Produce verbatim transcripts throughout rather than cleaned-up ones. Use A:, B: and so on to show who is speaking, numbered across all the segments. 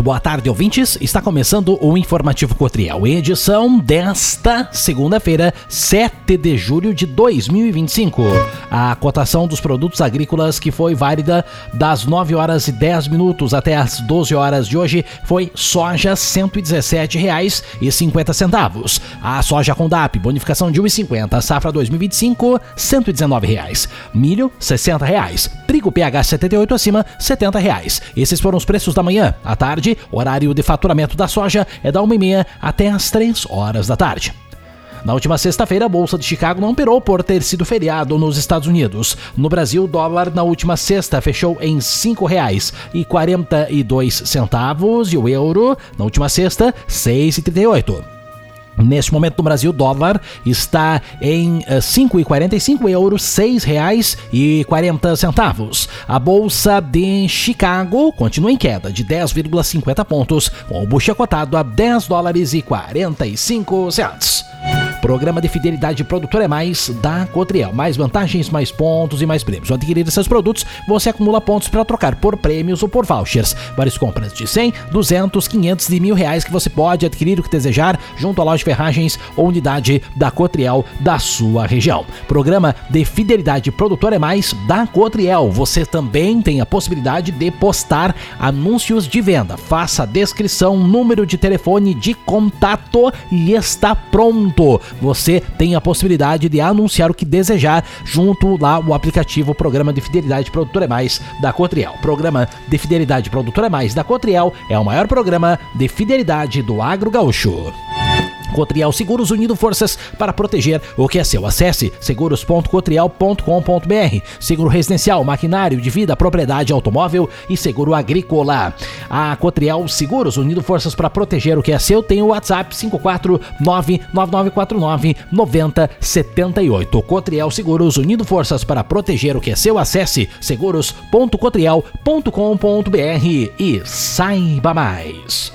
A: Boa tarde, ouvintes. Está começando o Informativo Cotriel, edição desta segunda-feira, sete de julho de dois mil e vinte e cinco. A cotação dos produtos agrícolas, que foi válida das nove horas e dez minutos até as doze horas de hoje, foi soja cento e dezessete reais e cinquenta centavos. A soja Condap, bonificação de um real e cinquenta centavos, safra dois mil e vinte e cinco, cento e dezenove reais. Milho, sessenta reais. Trigo P H setenta e oito acima, setenta reais. Esses foram os preços da manhã. À tarde, horário de faturamento da soja é da uma e meia até as três horas da tarde. Na última sexta-feira, a Bolsa de Chicago não operou por ter sido feriado nos Estados Unidos. No Brasil, o dólar na última sexta fechou em cinco reais e quarenta e dois centavos e o euro, na última sexta, seis reais e trinta e oito centavos. Neste momento no Brasil, o dólar está em cinco reais e quarenta e cinco euros, seis reais e quarenta centavos. A Bolsa de Chicago continua em queda de dez vírgula cinquenta pontos, com o bucho cotado a dez dólares e quarenta e cinco centavos. Programa de Fidelidade Produtor é Mais da Cotriel. Mais vantagens, mais pontos e mais prêmios. Ao adquirir esses produtos, você acumula pontos para trocar por prêmios ou por vouchers. Várias compras de cem, duzentos, quinhentos e mil reais que você pode adquirir o que desejar junto à loja de ferragens ou unidade da Cotriel da sua região. Programa de Fidelidade Produtor é Mais da Cotriel. Você também tem a possibilidade de postar anúncios de venda. Faça a descrição, número de telefone de contato e está pronto. Você tem a possibilidade de anunciar o que desejar junto lá o aplicativo Programa de Fidelidade Produtor é Mais da Cotriel. Programa de Fidelidade Produtor é Mais da Cotriel é o maior programa de fidelidade do agro gaúcho. Cotriel Seguros, unindo forças para proteger o que é seu. Acesse seguros ponto cotriel ponto com ponto br. Seguro residencial, maquinário de vida, propriedade automóvel e seguro agrícola. A Cotriel Seguros, unindo forças para proteger o que é seu, tem o WhatsApp cinco quatro nove nove nove quatro nove nove zero sete oito. Cotriel Seguros, unindo forças para proteger o que é seu. Acesse seguros ponto cotriel ponto com ponto br e saiba mais.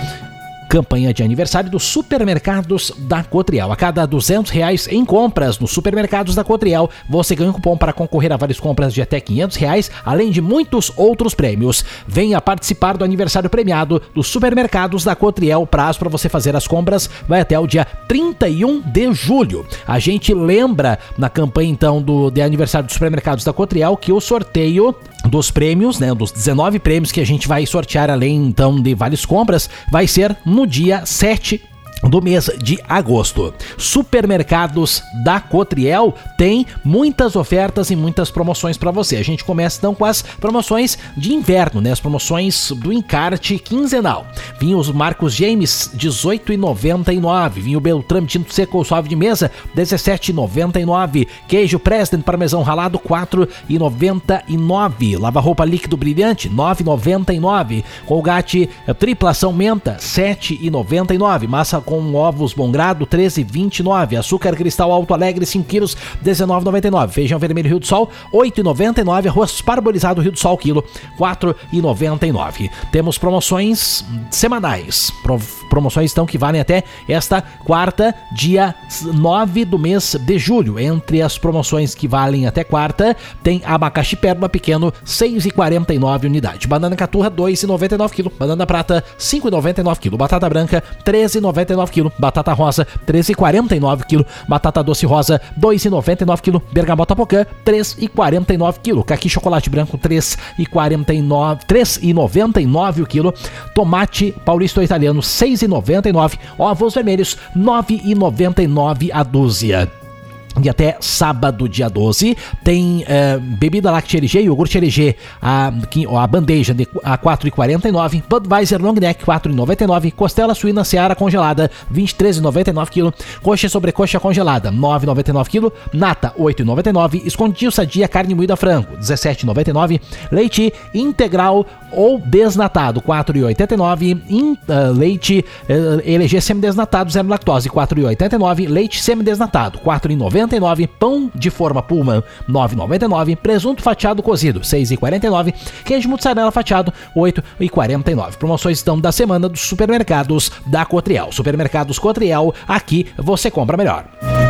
A: Campanha de aniversário dos supermercados da Cotriel. A cada duzentos reais em compras nos supermercados da Cotriel, você ganha um cupom para concorrer a várias compras de até quinhentos reais, além de muitos outros prêmios. Venha participar do aniversário premiado dos supermercados da Cotriel. Prazo para você fazer as compras vai até o dia trinta e um de julho. A gente lembra na campanha então do de aniversário dos supermercados da Cotriel que o sorteio dos prêmios, né, dos dezenove prêmios que a gente vai sortear além então de várias compras, vai ser no dia sete do mês de agosto. Supermercados da Cotriel tem muitas ofertas e muitas promoções para você. A gente começa então com as promoções de inverno, né? As promoções do encarte quinzenal. Vinhos Marcos James, dezoito reais e noventa e nove centavos. Vinho Beltrame Tinto Seco ou Suave de Mesa, dezessete reais e noventa e nove centavos. Queijo President Parmesão Ralado, quatro reais e noventa e nove centavos. Lava-roupa líquido brilhante, nove reais e noventa e nove centavos. Colgate Triplação Menta, sete reais e noventa e nove centavos. Massa com ovos Bom Grado, treze reais e vinte e nove centavos. Açúcar Cristal Alto Alegre, cinco quilos, dezenove reais e noventa e nove centavos. Feijão Vermelho Rio do Sol, oito reais e noventa e nove centavos. Arroz Parbolizado Rio do Sol, quilo, quatro reais e noventa e nove centavos. Temos promoções semanais. Pro, promoções então que valem até esta quarta, dia nove do mês de julho. Entre as promoções que valem até quarta, tem abacaxi Pérola pequeno, seis reais e quarenta e nove centavos unidade. Banana Caturra, dois reais e noventa e nove centavos quilo. Banana Prata, cinco reais e noventa e nove centavos quilo. Batata Branca, treze reais e noventa e nove centavos quilo. Batata Rosa, treze reais e quarenta e nove centavos quilo. Batata Doce Rosa, dois reais e noventa e nove centavos quilo. Bergamota Pocã, três reais e quarenta e nove centavos quilo. Caqui Chocolate Branco, três reais e quarenta e nove centavos, três reais e noventa e nove centavos o quilo. Tomate Paulista ou Italiano, seis reais e noventa e nove centavos. Ovos vermelhos, nove reais e noventa e nove centavos a dúzia. E até sábado, dia doze, tem uh, bebida láctea L G, iogurte L G, a, a bandeja de a quatro reais e quarenta e nove centavos, Budweiser Long Neck, quatro reais e noventa e nove centavos, costela suína Seara congelada, vinte e três reais e noventa e nove centavos quilo, coxa sobrecoxa congelada, nove reais e noventa e nove centavos quilo, nata, oito reais e noventa e nove centavos, escondidinho sadia carne moída frango, dezessete reais e noventa e nove centavos, leite integral ou desnatado, quatro reais e oitenta e nove centavos, in, uh, leite uh, L G semidesnatado, zero lactose, quatro reais e oitenta e nove centavos, leite semidesnatado, quatro reais e noventa e nove centavos, pão de forma Pullman, nove reais e noventa e nove centavos, presunto fatiado cozido, seis reais e quarenta e nove centavos, queijo mussarela fatiado, oito reais e quarenta e nove centavos. Promoções estão da semana dos supermercados da Cotriel. Supermercados Cotriel, aqui você compra melhor.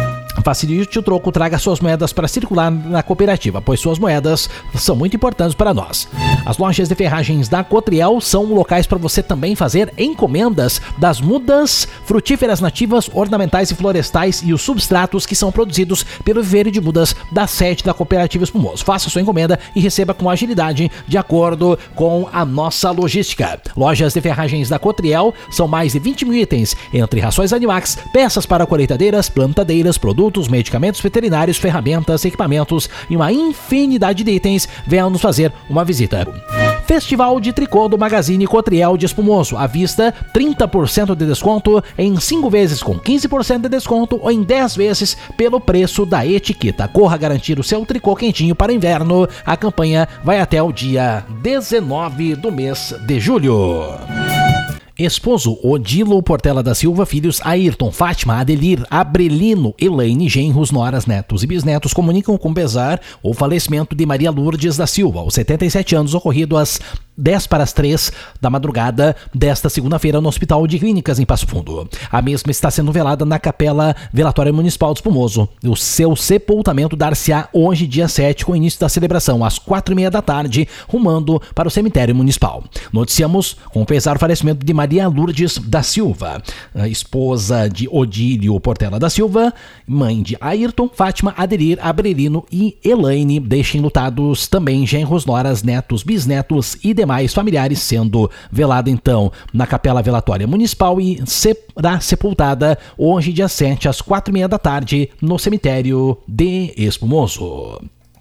A: Facilite o troco, traga suas moedas para circular na cooperativa, pois suas moedas são muito importantes para nós. As lojas de ferragens da Cotriel são locais para você também fazer encomendas das mudas frutíferas nativas, ornamentais e florestais e os substratos que são produzidos pelo viveiro de mudas da sede da Cooperativa Espumoso. Faça sua encomenda e receba com agilidade de acordo com a nossa logística. Lojas de ferragens da Cotriel são mais de vinte mil itens, entre rações Animax, peças para colheitadeiras, plantadeiras, produtos, medicamentos veterinários, ferramentas, equipamentos e uma infinidade de itens. Venham nos fazer uma visita. Festival de Tricô do Magazine Cotriel de Espumoso. À vista, trinta por cento de desconto em cinco vezes com quinze por cento de desconto ou em dez vezes pelo preço da etiqueta. Corra garantir o seu tricô quentinho para inverno. A campanha vai até o dia dezenove do mês de julho. Esposo Odilo Portela da Silva, filhos Ayrton, Fátima, Adelir, Abrelino, Elaine, genros, noras, netos e bisnetos comunicam com pesar o falecimento de Maria Lourdes da Silva, aos setenta e sete anos, ocorrido às dez para as três da madrugada desta segunda-feira no Hospital de Clínicas em Passo Fundo. A mesma está sendo velada na Capela Velatória Municipal de Espumoso. O seu sepultamento dar-se-á hoje, dia sete, com o início da celebração às quatro e meia da tarde, rumando para o cemitério municipal. Noticiamos com pesar o falecimento de Maria Lourdes da Silva, a esposa de Odílio Portela da Silva, mãe de Ayrton, Fátima, Adelir, Abrelino e Elaine. Deixem lutados também genros, noras, netos, bisnetos e demais familiares, sendo velada então na Capela Velatória Municipal e será sepultada hoje, dia sete, às quatro e meia da tarde, no cemitério de Espumoso.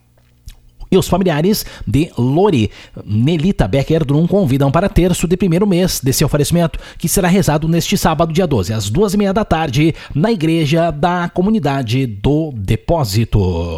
A: E os familiares de Lori Nelita Becker Drum convidam para terço de primeiro mês de seu falecimento, que será rezado neste sábado, dia doze, às duas e meia da tarde, na igreja da comunidade do Depósito.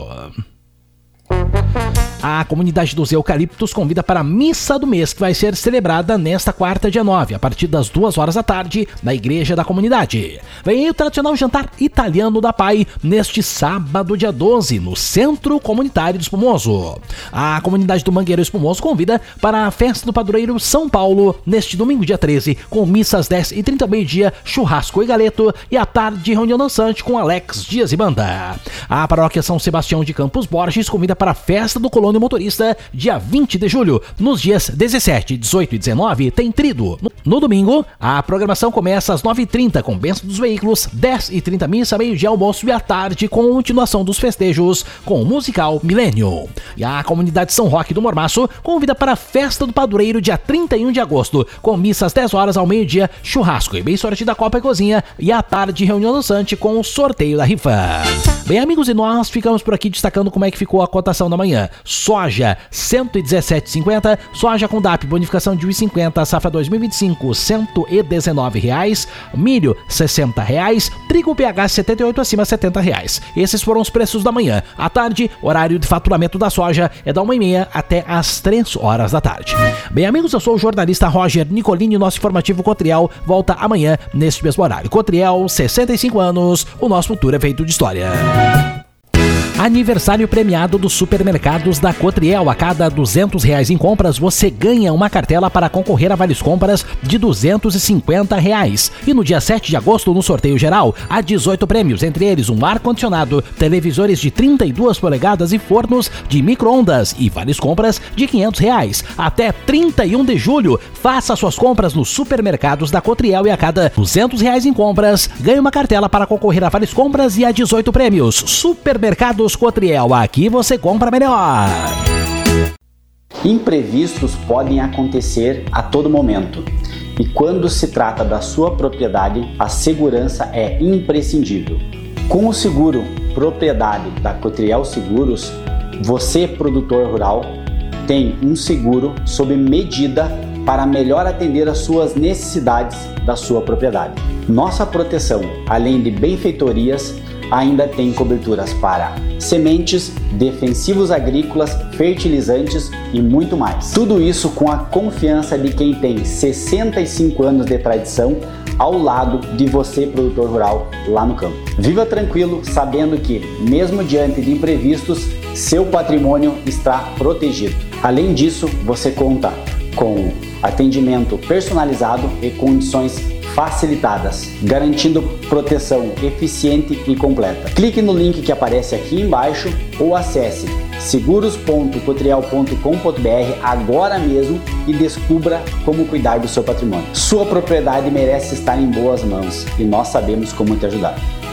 A: A comunidade dos Eucaliptos convida para a missa do mês, que vai ser celebrada nesta quarta, dia nove, a partir das duas horas da tarde, na igreja da comunidade. Vem aí o tradicional jantar italiano da Pai, neste sábado, dia doze, no Centro Comunitário do Espumoso. A comunidade do Mangueiro Espumoso convida para a festa do padroeiro São Paulo, neste domingo, dia treze, com missa às dez e trinta, meio-dia, churrasco e galeto, e à tarde, reunião dançante com Alex Dias e banda. A paróquia São Sebastião de Campos Borges convida para a festa do Colônia Motorista, dia vinte de julho. Nos dias dezessete, dezoito e dezenove tem trido. No domingo, a programação começa às nove e trinta com bênção dos veículos, dez e trinta missa, meio-dia almoço e à tarde com continuação dos festejos com o musical Milênio. E a comunidade São Roque do Mormaço convida para a festa do padroeiro, dia trinta e um de agosto, com missa às dez horas ao meio-dia, churrasco e bem sorte da Copa e Cozinha, e à tarde reunião dançante com o sorteio da rifa. Bem, amigos, e nós ficamos por aqui destacando como é que ficou a cotação da manhã. Soja, cento e dezessete reais e cinquenta centavos, soja com D A P, bonificação de um real e cinquenta centavos, safra dois mil e vinte e cinco, cento e dezenove reais, milho, sessenta reais, trigo P H setenta e oito acima, setenta reais. Esses foram os preços da manhã. À tarde, horário de faturamento da soja é da uma e meia até às três horas da tarde. Bem, amigos, eu sou o jornalista Roger Nicolini, nosso informativo Cotriel volta amanhã neste mesmo horário. Cotriel, sessenta e cinco anos, o nosso futuro é feito de história. Aniversário premiado dos supermercados da Cotriel. A cada duzentos reais em compras, você ganha uma cartela para concorrer a várias compras de duzentos e cinquenta reais. E no dia sete de agosto, no sorteio geral, há dezoito prêmios, entre eles um ar-condicionado, televisores de trinta e duas polegadas e fornos de micro-ondas e várias compras de quinhentos reais. Até trinta e um de julho, faça suas compras nos supermercados da Cotriel e a cada duzentos reais em compras, ganhe uma cartela para concorrer a várias compras e a dezoito prêmios. Supermercados Cotriel, aqui você compra melhor.
B: Imprevistos podem acontecer a todo momento e quando se trata da sua propriedade, a segurança é imprescindível. Com o seguro propriedade da Cotriel Seguros, você, produtor rural, tem um seguro sob medida para melhor atender às suas necessidades da sua propriedade. Nossa proteção, além de benfeitorias, ainda tem coberturas para sementes, defensivos agrícolas, fertilizantes e muito mais. Tudo isso com a confiança de quem tem sessenta e cinco anos de tradição ao lado de você, produtor rural, lá no campo. Viva tranquilo, sabendo que, mesmo diante de imprevistos, seu patrimônio está protegido. Além disso, você conta com atendimento personalizado e condições facilitadas, garantindo proteção eficiente e completa. Clique no link que aparece aqui embaixo ou acesse seguros ponto cotriel ponto com ponto b r agora mesmo e descubra como cuidar do seu patrimônio. Sua propriedade merece estar em boas mãos e nós sabemos como te ajudar.